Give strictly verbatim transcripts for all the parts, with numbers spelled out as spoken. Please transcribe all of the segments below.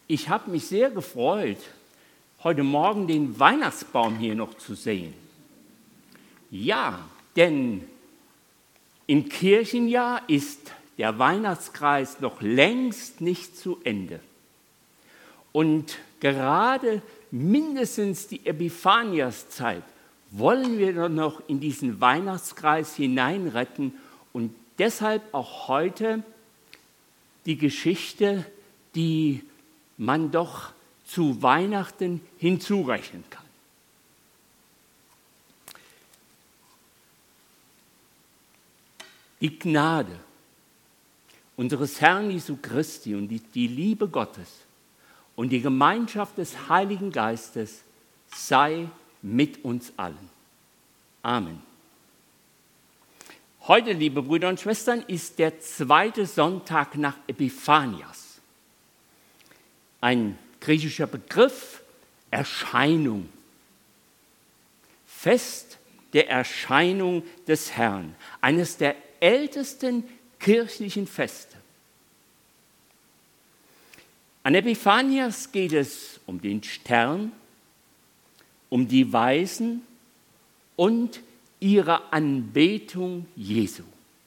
Ich habe mich sehr gefreut, heute Morgen den Weihnachtsbaum hier noch zu sehen. Ja, denn im Kirchenjahr ist der Weihnachtskreis noch längst nicht zu Ende. Und gerade mindestens die Epiphaniaszeit wollen wir doch noch in diesen Weihnachtskreis hineinretten und deshalb auch heute die Geschichte, die man doch zu Weihnachten hinzurechnen kann. Die Gnade unseres Herrn Jesu Christi und die, die Liebe Gottes und die Gemeinschaft des Heiligen Geistes sei mit uns allen. Amen. Heute, liebe Brüder und Schwestern, ist der zweite Sonntag nach Epiphanias. Ein griechischer Begriff, Erscheinung. Fest der Erscheinung des Herrn, eines der ältesten kirchlichen Feste. An Epiphanias geht es um den Stern, um die Weisen und ihre Anbetung Jesu.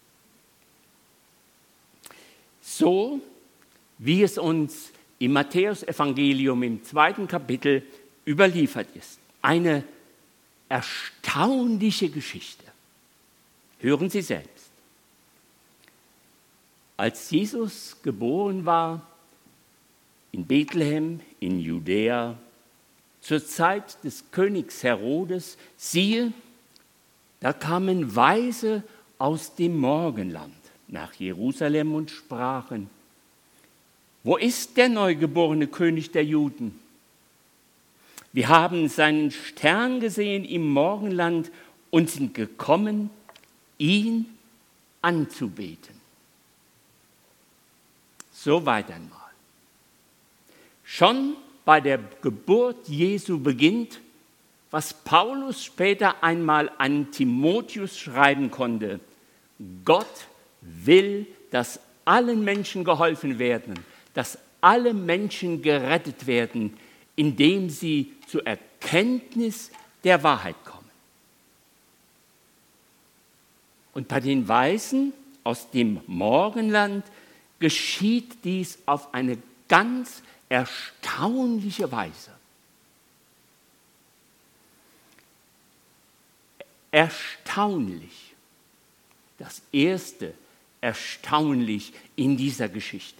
So wie es uns im Matthäusevangelium im zweiten Kapitel überliefert ist. Eine erstaunliche Geschichte. Hören Sie selbst. Als Jesus geboren war in Bethlehem in Judäa, zur Zeit des Königs Herodes, siehe, da kamen Weise aus dem Morgenland nach Jerusalem und sprachen: Wo ist der neugeborene König der Juden? Wir haben seinen Stern gesehen im Morgenland und sind gekommen, ihn anzubeten. Soweit einmal. Schon bei der Geburt Jesu beginnt, was Paulus später einmal an Timotheus schreiben konnte: Gott will, dass allen Menschen geholfen werden, dass alle Menschen gerettet werden, indem sie zur Erkenntnis der Wahrheit kommen. Und bei den Weisen aus dem Morgenland geschieht dies auf eine ganz erstaunliche Weise. Erstaunlich. Das erste erstaunlich in dieser Geschichte.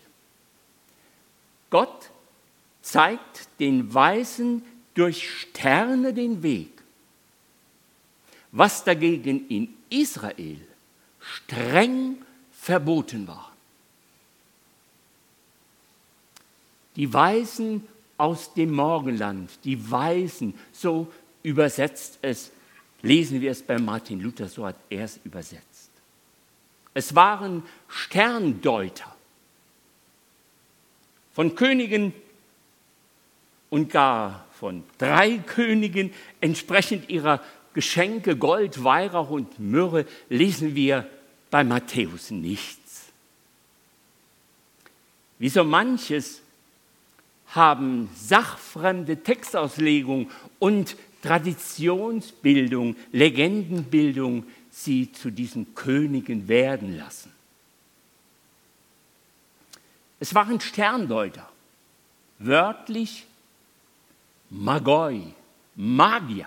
Gott zeigt den Weisen durch Sterne den Weg, was dagegen in Israel streng verboten war. Die Weisen aus dem Morgenland, die Weisen, so übersetzt es, lesen wir es bei Martin Luther, so hat er es übersetzt. Es waren Sterndeuter von Königen und gar von drei Königen, entsprechend ihrer Geschenke Gold, Weihrauch und Myrrhe, lesen wir bei Matthäus nichts. Wie so manches haben sachfremde Textauslegung und Traditionsbildung, Legendenbildung sie zu diesen Königen werden lassen. Es waren Sterndeuter, wörtlich Magoi, Magier,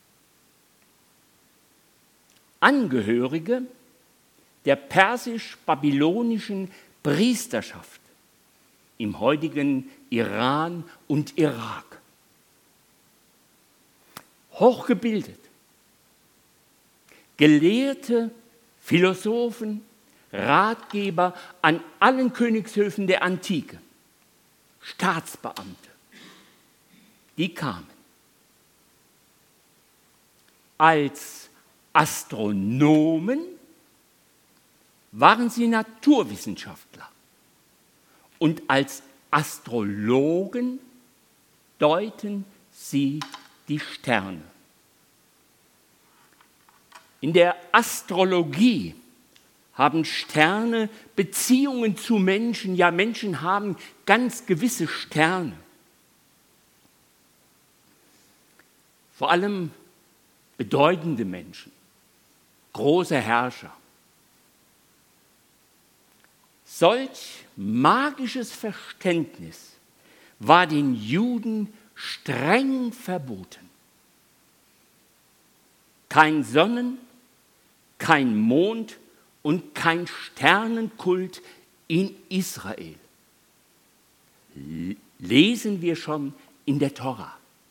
Angehörige der persisch-babylonischen Priesterschaft im heutigen Iran und Irak. Hochgebildet, Gelehrte, Philosophen, Ratgeber an allen Königshöfen der Antike, Staatsbeamte, die kamen. Als Astronomen waren sie Naturwissenschaftler und als Astrologen deuten sie die Sterne. In der Astrologie haben Sterne Beziehungen zu Menschen. Ja, Menschen haben ganz gewisse Sterne. vor allem bedeutende Menschen, große Herrscher. Solch magisches Verständnis war den Juden streng verboten. Kein Sonnen, kein Mond und kein Sternenkult in Israel. Lesen wir schon in der Tora.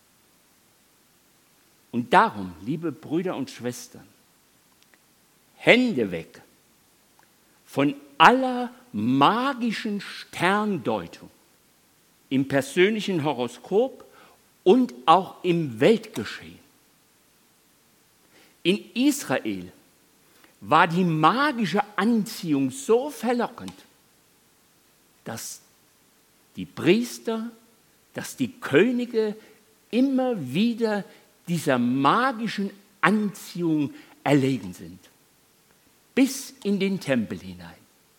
Und darum, liebe Brüder und Schwestern, Hände weg von aller magischen Sterndeutung im persönlichen Horoskop und auch im Weltgeschehen. In Israel war die magische Anziehung so verlockend, dass die Priester, dass die Könige immer wieder dieser magischen Anziehung erlegen sind, bis in den Tempel hinein.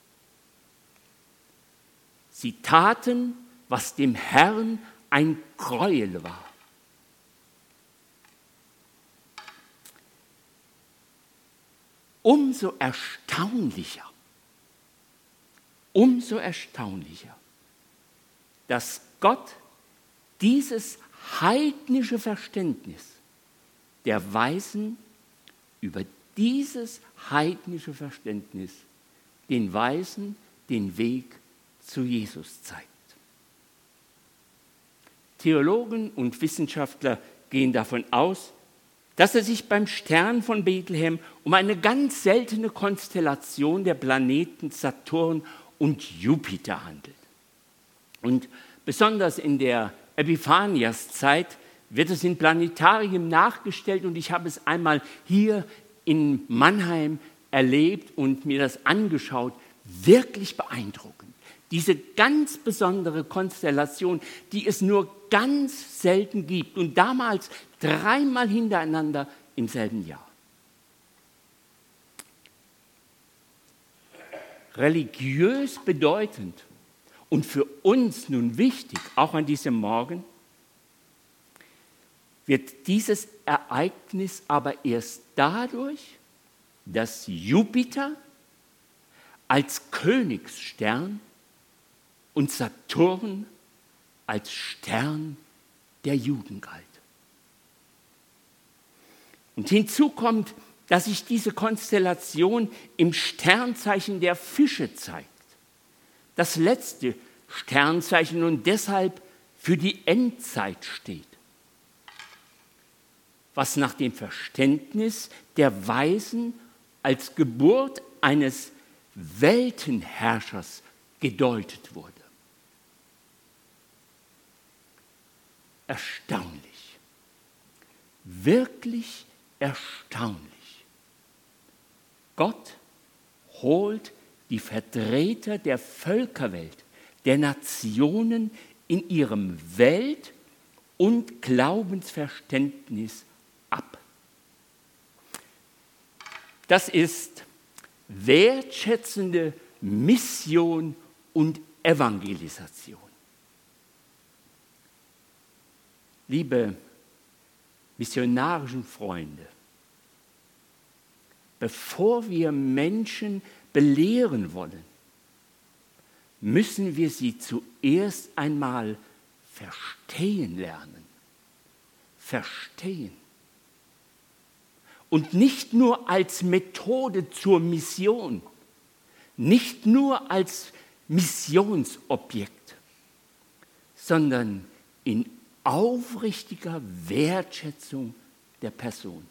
Sie taten, was dem Herrn ein Gräuel war. Umso erstaunlicher, umso erstaunlicher, dass Gott dieses heidnische Verständnis der Weisen über dieses heidnische Verständnis den Weisen den Weg zu Jesus zeigt. Theologen und Wissenschaftler gehen davon aus, dass es sich beim Stern von Bethlehem um eine ganz seltene Konstellation der Planeten Saturn und Jupiter handelt. Und besonders in der Epiphaniaszeit wird es in Planetarien nachgestellt und ich habe es einmal hier in Mannheim erlebt und mir das angeschaut. Wirklich beeindruckend. Diese ganz besondere Konstellation, die es nur ganz selten gibt und damals dreimal hintereinander im selben Jahr. Religiös bedeutend und für uns nun wichtig, auch an diesem Morgen, wird dieses Ereignis aber erst dadurch, dass Jupiter als Königsstern und Saturn als Stern der Juden galt. Und hinzu kommt, dass sich diese Konstellation im Sternzeichen der Fische zeigt. Das letzte Sternzeichen und deshalb für die Endzeit steht. Was nach dem Verständnis der Weisen als Geburt eines Weltenherrschers gedeutet wurde. Erstaunlich, wirklich erstaunlich. Gott holt die Vertreter der Völkerwelt, der Nationen in ihrem Welt- und Glaubensverständnis ab. Das ist wertschätzende Mission und Evangelisation. Liebe missionarischen Freunde, bevor wir Menschen belehren wollen, müssen wir sie zuerst einmal verstehen lernen. Verstehen. Und nicht nur als Methode zur Mission, nicht nur als Missionsobjekt, sondern in aufrichtiger Wertschätzung der Person.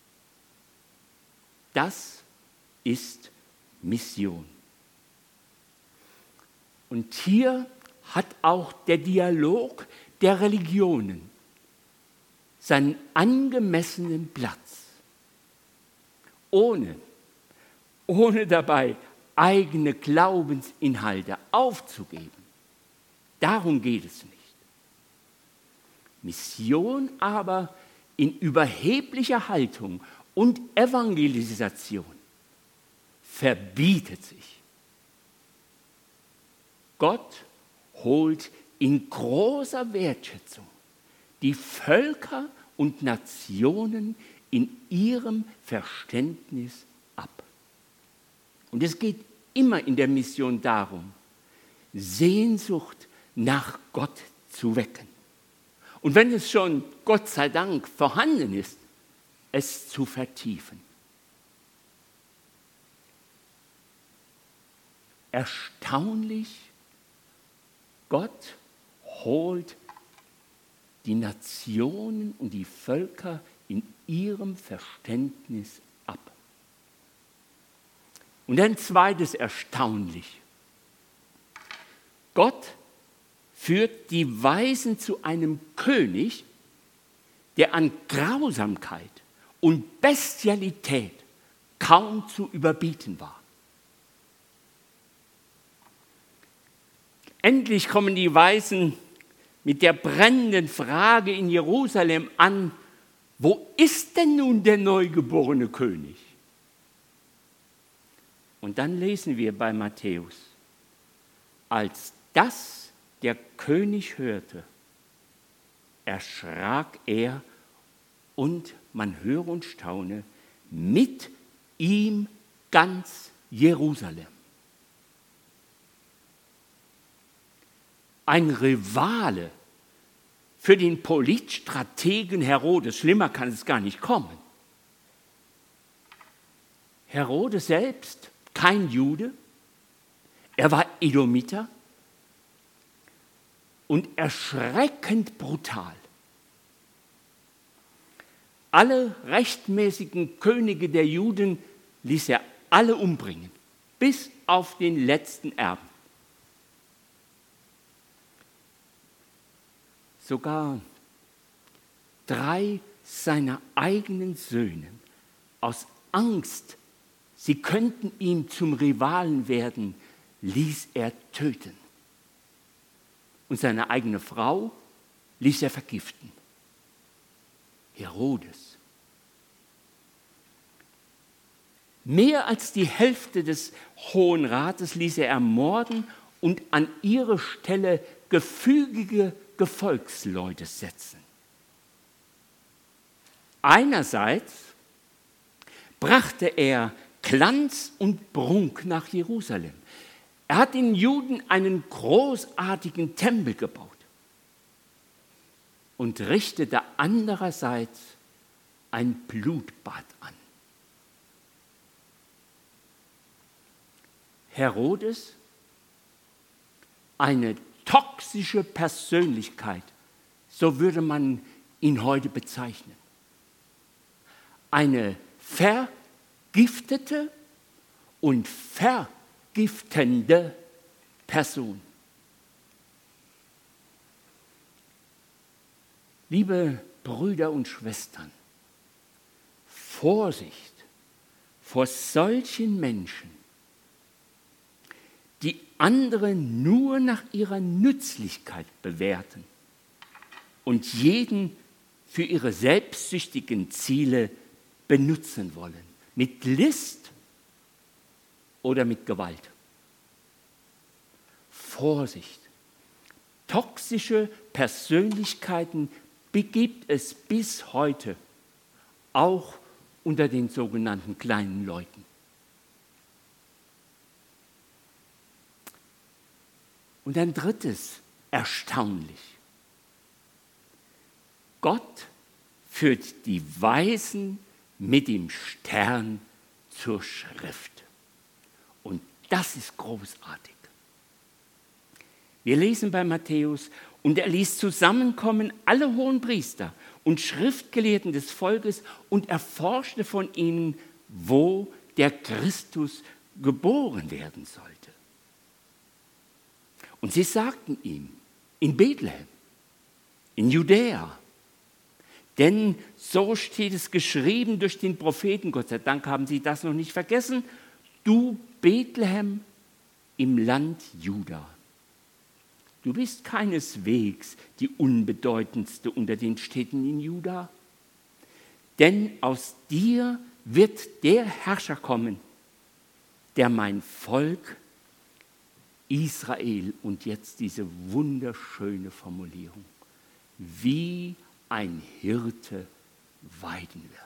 Das ist Mission. Und hier hat auch der Dialog der Religionen seinen angemessenen Platz, ohne, ohne dabei eigene Glaubensinhalte aufzugeben. Darum geht es nicht. Mission aber in überheblicher Haltung und Evangelisation verbietet sich. Gott holt in großer Wertschätzung die Völker und Nationen in ihrem Verständnis ab. Und es geht immer in der Mission darum, Sehnsucht nach Gott zu wecken. Und wenn es schon, Gott sei Dank, vorhanden ist, es zu vertiefen. Erstaunlich, Gott holt die Nationen und die Völker in ihrem Verständnis ab. Und ein zweites erstaunlich. Gott führt die Weisen zu einem König, der an Grausamkeit und Bestialität kaum zu überbieten war. Endlich kommen die Weisen mit der brennenden Frage in Jerusalem an, wo ist denn nun der neugeborene König? Und dann lesen wir bei Matthäus, als das der König hörte, erschrak er und man höre und staune, mit ihm ganz Jerusalem. Ein Rivale für den Politstrategen Herodes, schlimmer kann es gar nicht kommen. Herodes selbst, kein Jude, er war Edomiter und erschreckend brutal. Alle rechtmäßigen Könige der Juden ließ er alle umbringen, bis auf den letzten Erben. Sogar drei seiner eigenen Söhne aus Angst, sie könnten ihm zum Rivalen werden, ließ er töten. Und seine eigene Frau ließ er vergiften. Herodes. Mehr als die Hälfte des Hohen Rates ließ er ermorden und an ihre Stelle gefügige Gefolgsleute setzen. Einerseits brachte er Glanz und Prunk nach Jerusalem. Er hat den Juden einen großartigen Tempel gebaut und richtete andererseits ein Blutbad an. Herodes, eine toxische Persönlichkeit, so würde man ihn heute bezeichnen. Eine vergiftete und vergiftende Person. Liebe Brüder und Schwestern, Vorsicht vor solchen Menschen, die andere nur nach ihrer Nützlichkeit bewerten und jeden für ihre selbstsüchtigen Ziele benutzen wollen, mit List oder mit Gewalt. Vorsicht! Toxische Persönlichkeiten gibt es bis heute, auch unter den sogenannten kleinen Leuten. Und ein drittes, erstaunlich. Gott führt die Weisen mit dem Stern zur Schrift. Und das ist großartig. Wir lesen bei Matthäus, und er ließ zusammenkommen alle Hohenpriester und Schriftgelehrten des Volkes und erforschte von ihnen, wo der Christus geboren werden sollte. Und sie sagten ihm, in Bethlehem, in Judäa. Denn so steht es geschrieben durch den Propheten, Gott sei Dank haben sie das noch nicht vergessen, du Bethlehem im Land Juda. Du bist keineswegs die unbedeutendste unter den Städten in Juda, denn aus dir wird der Herrscher kommen, der mein Volk Israel, und jetzt diese wunderschöne Formulierung, wie ein Hirte weiden wird.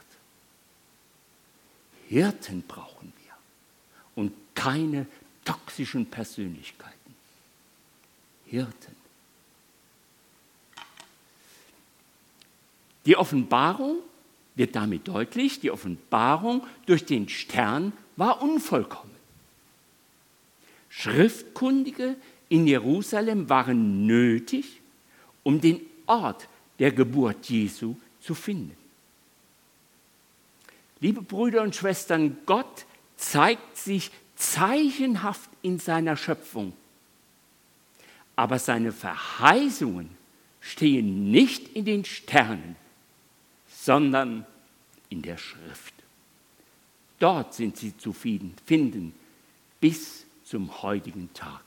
Hirten brauchen wir und keine toxischen Persönlichkeiten. Hirten. Die Offenbarung wird damit deutlich, die Offenbarung durch den Stern war unvollkommen. Schriftkundige in Jerusalem waren nötig, um den Ort der Geburt Jesu zu finden. Liebe Brüder und Schwestern, Gott zeigt sich zeichenhaft in seiner Schöpfung. Aber seine Verheißungen stehen nicht in den Sternen, sondern in der Schrift. Dort sind sie zu finden bis zum heutigen Tag.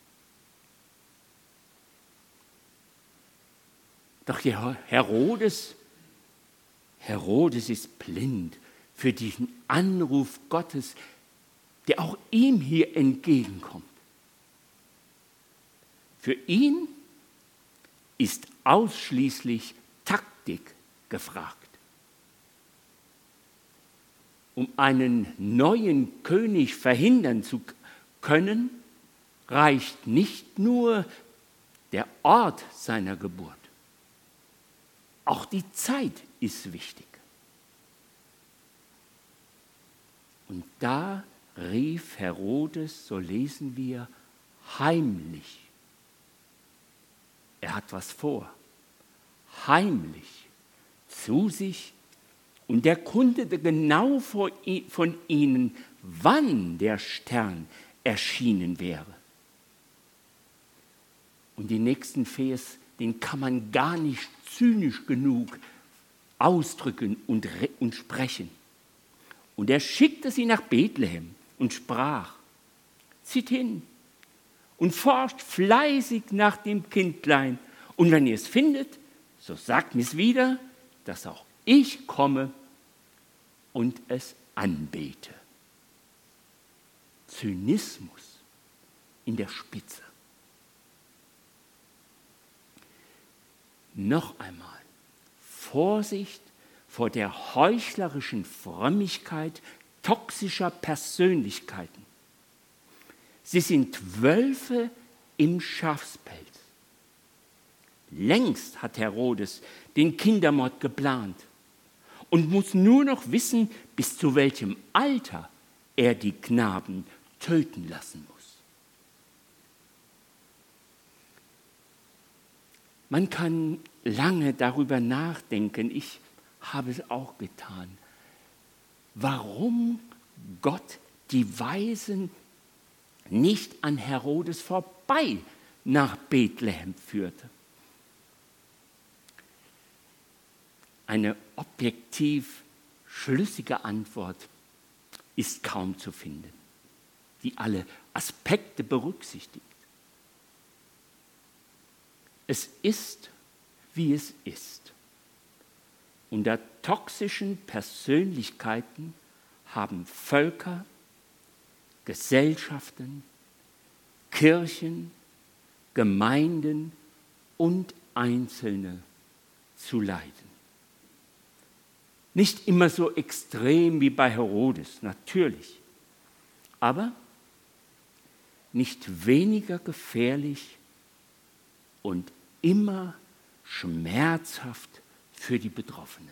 Doch der Herodes, Herodes ist blind für diesen Anruf Gottes, der auch ihm hier entgegenkommt. Für ihn ist ausschließlich Taktik gefragt. Um einen neuen König verhindern zu können, reicht nicht nur der Ort seiner Geburt. Auch die Zeit ist wichtig. Und da rief Herodes, so lesen wir, heimlich. Er hat was vor. Heimlich zu sich und erkundete genau von ihnen, wann der Stern erschienen wäre. Und den nächsten Vers, den kann man gar nicht zynisch genug ausdrücken und, und sprechen. Und er schickte sie nach Bethlehem und sprach, zieht hin und forscht fleißig nach dem Kindlein. Und wenn ihr es findet, so sagt mir's wieder, dass auch ich komme und es anbete. Zynismus in der Spitze. Noch einmal, Vorsicht vor der heuchlerischen Frömmigkeit toxischer Persönlichkeiten. Sie sind Wölfe im Schafspelz. Längst hat Herodes den Kindermord geplant und muss nur noch wissen, bis zu welchem Alter er die Knaben töten lassen muss. Man kann lange darüber nachdenken, ich habe es auch getan, warum Gott die Weisen nicht an Herodes vorbei nach Bethlehem führte. Eine objektiv schlüssige Antwort ist kaum zu finden, die alle Aspekte berücksichtigt. Es ist, wie es ist. Unter toxischen Persönlichkeiten haben Völker, Gesellschaften, Kirchen, Gemeinden und Einzelne zu leiden. Nicht immer so extrem wie bei Herodes, natürlich, aber nicht weniger gefährlich und immer schmerzhaft für die Betroffenen.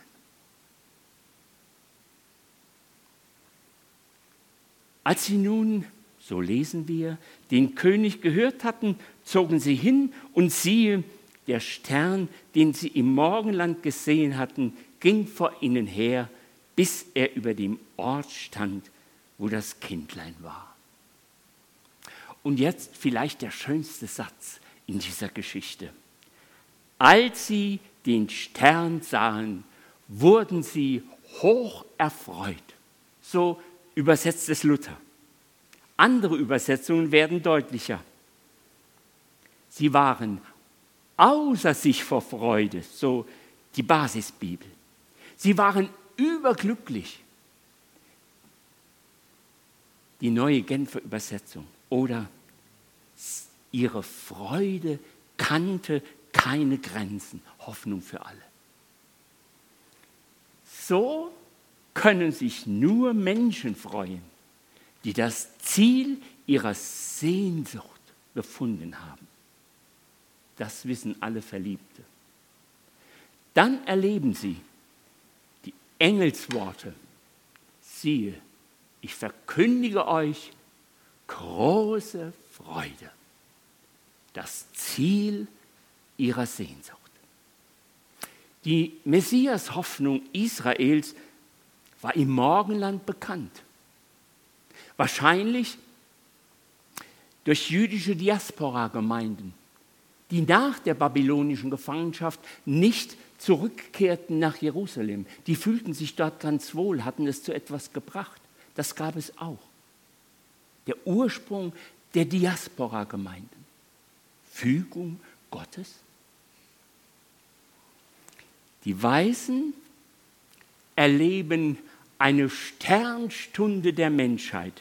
Als sie nun, so lesen wir, den König gehört hatten, zogen sie hin und siehe, der Stern, den sie im Morgenland gesehen hatten, ging vor ihnen her, bis er über dem Ort stand, wo das Kindlein war. Und jetzt vielleicht der schönste Satz in dieser Geschichte. Als sie den Stern sahen, wurden sie hoch erfreut. So übersetzt es Luther. Andere Übersetzungen werden deutlicher. Sie waren außer sich vor Freude, so die Basisbibel. Sie waren überglücklich. Die neue Genfer Übersetzung. Oder ihre Freude kannte keine Grenzen. Hoffnung für alle. So können sich nur Menschen freuen, die das Ziel ihrer Sehnsucht gefunden haben. Das wissen alle Verliebte. Dann erleben sie die Engelsworte. Siehe, ich verkündige euch große Freude, das Ziel ihrer Sehnsucht. Die Messias-Hoffnung Israels war im Morgenland bekannt. Wahrscheinlich durch jüdische Diaspora-Gemeinden, die nach der babylonischen Gefangenschaft nicht zurückkehrten nach Jerusalem. Die fühlten sich dort ganz wohl, hatten es zu etwas gebracht. Das gab es auch. Der Ursprung der Diaspora-Gemeinden. Fügung Gottes. Die Weisen erleben eine Sternstunde der Menschheit.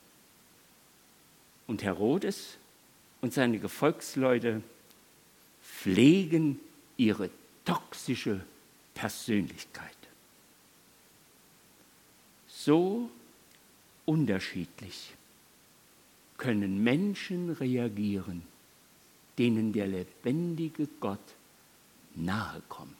Und Herodes und seine Gefolgsleute pflegen ihre toxische Persönlichkeit. So unterschiedlich können Menschen reagieren, denen der lebendige Gott nahe kommt.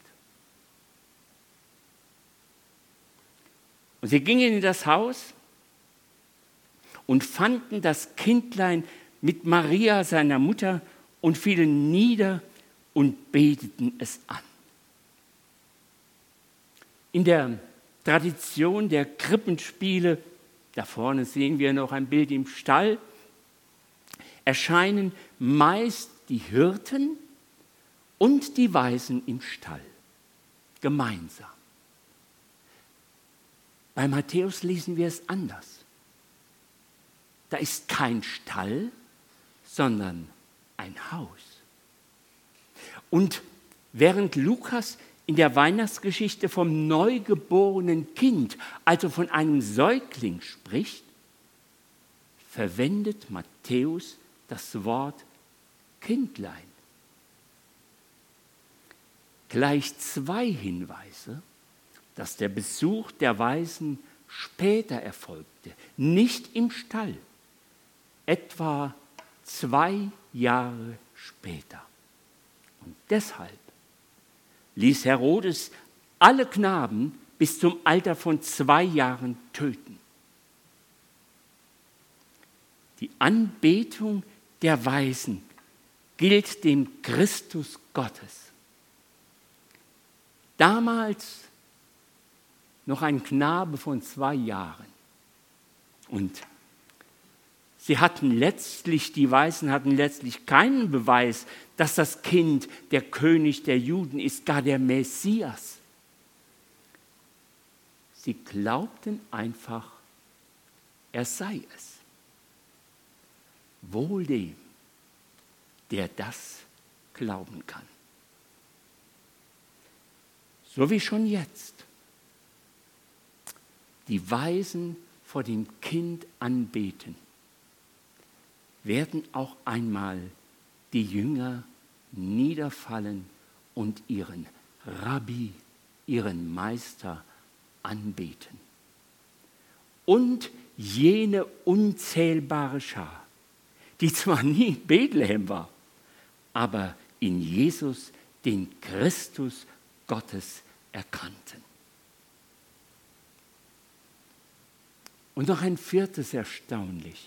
Und sie gingen in das Haus und fanden das Kindlein mit Maria, seiner Mutter, und fielen nieder und beteten es an. In der Tradition der Krippenspiele, da vorne sehen wir noch ein Bild im Stall, erscheinen meist die Hirten und die Weisen im Stall, gemeinsam. Bei Matthäus lesen wir es anders. Da ist kein Stall, sondern ein Haus. Und während Lukas in der Weihnachtsgeschichte vom neugeborenen Kind, also von einem Säugling spricht, verwendet Matthäus das Wort Kindlein. Gleich zwei Hinweise, dass der Besuch der Weisen später erfolgte, nicht im Stall, etwa zwei Jahre später. Und deshalb ließ Herodes alle Knaben bis zum Alter von zwei Jahren töten. Die Anbetung der Weisen gilt dem Christus Gottes. Damals noch ein Knabe von zwei Jahren. Und sie hatten letztlich, die Weisen hatten letztlich keinen Beweis, dass das Kind der König der Juden ist, gar der Messias. Sie glaubten einfach, er sei es. Wohl dem, der das glauben kann. So wie schon jetzt die Weisen vor dem Kind anbeten, werden auch einmal die Jünger niederfallen und ihren Rabbi, ihren Meister anbeten. Und jene unzählbare Schar, die zwar nie in Bethlehem war, aber in Jesus den Christus Gottes erkannten. Und noch ein viertes erstaunlich.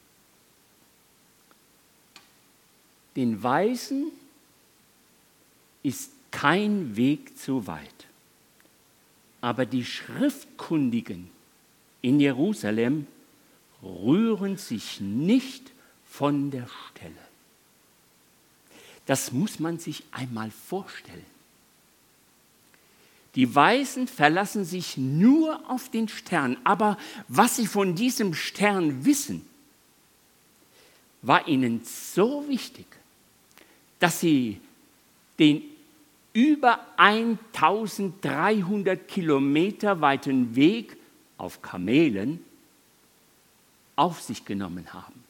Den Weisen ist kein Weg zu weit. Aber die Schriftkundigen in Jerusalem rühren sich nicht von der Stelle. Das muss man sich einmal vorstellen. Die Weisen verlassen sich nur auf den Stern, aber was sie von diesem Stern wissen, war ihnen so wichtig, dass sie den über eintausenddreihundert Kilometer weiten Weg auf Kamelen auf sich genommen haben.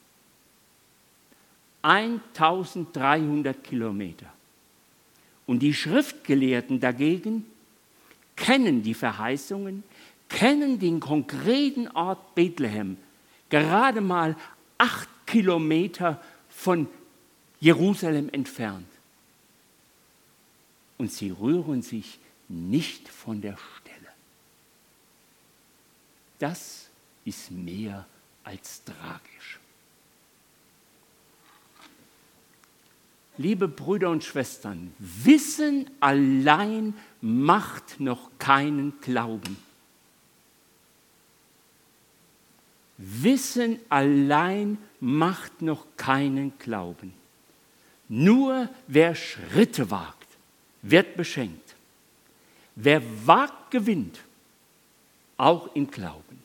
eintausenddreihundert Kilometer. Und die Schriftgelehrten dagegen kennen die Verheißungen, kennen den konkreten Ort Bethlehem, gerade mal acht Kilometer von Jerusalem entfernt. Und sie rühren sich nicht von der Stelle. Das ist mehr als tragisch. Liebe Brüder und Schwestern, Wissen allein macht noch keinen Glauben. Wissen allein macht noch keinen Glauben. Nur wer Schritte wagt, wird beschenkt. Wer wagt, gewinnt, auch im Glauben.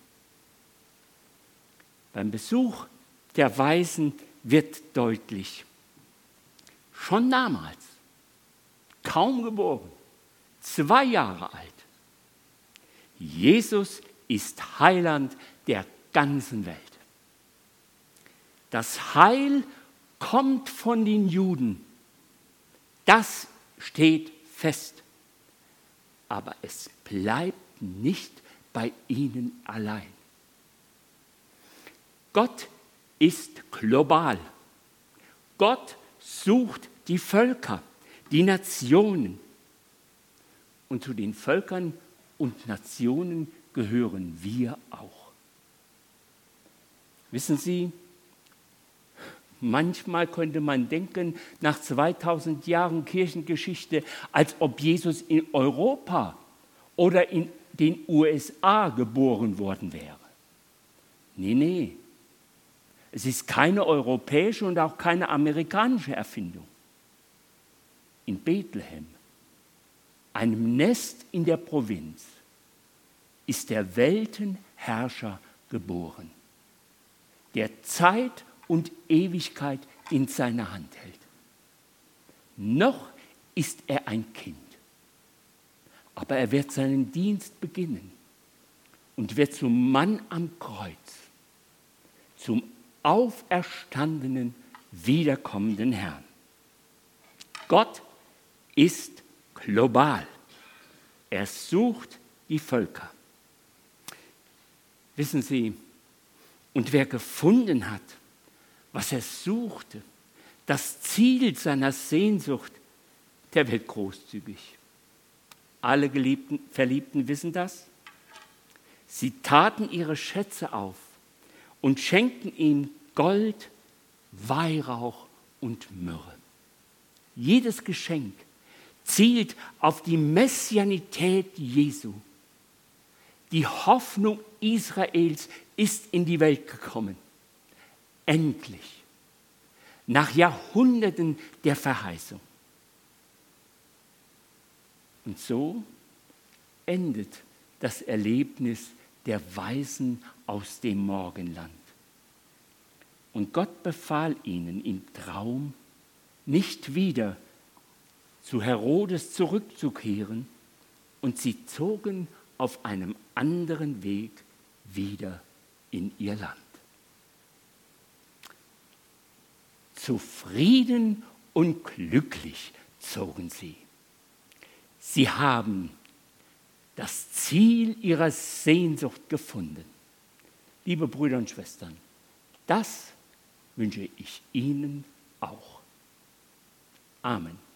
Beim Besuch der Weisen wird deutlich, schon damals, kaum geboren, zwei Jahre alt, Jesus ist Heiland der ganzen Welt. Das Heil kommt von den Juden, das steht fest. Aber es bleibt nicht bei ihnen allein. Gott ist global. Gott sucht die Völker, die Nationen. Und zu den Völkern und Nationen gehören wir auch. Wissen Sie, manchmal könnte man denken, nach zweitausend Jahren Kirchengeschichte, als ob Jesus in Europa oder in den U S A geboren worden wäre. Nee, nee. Es ist keine europäische und auch keine amerikanische Erfindung. In Bethlehem, einem Nest in der Provinz, ist der Weltenherrscher geboren, der Zeit und Ewigkeit in seiner Hand hält. Noch ist er ein Kind, aber er wird seinen Dienst beginnen und wird zum Mann am Kreuz, zum auferstandenen, wiederkommenden Herrn. Gott ist global. Er sucht die Völker. Wissen Sie, und wer gefunden hat, was er suchte, das Ziel seiner Sehnsucht, der wird großzügig. Alle Geliebten, Verliebten wissen das. Sie taten ihre Schätze auf und schenkten ihm Gold, Weihrauch und Myrrhe. Jedes Geschenk zielt auf die Messianität Jesu. Die Hoffnung Israels ist in die Welt gekommen. Endlich. Nach Jahrhunderten der Verheißung. Und so endet das Erlebnis der Weisen aus dem Morgenland. Und Gott befahl ihnen im Traum, nicht wieder zu Herodes zurückzukehren, und sie zogen auf einem anderen Weg wieder in ihr Land. Zufrieden und glücklich zogen sie. Sie haben das Ziel ihrer Sehnsucht gefunden. Liebe Brüder und Schwestern, das wünsche ich Ihnen auch. Amen.